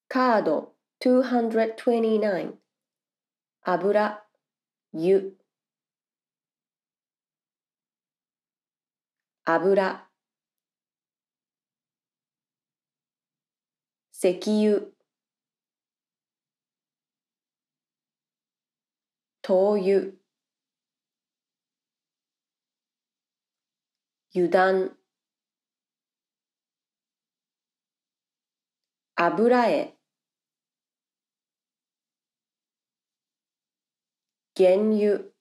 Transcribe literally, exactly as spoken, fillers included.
カードにひゃくにじゅうきゅう油、湯、油、石油、灯油、油断、油絵、原油、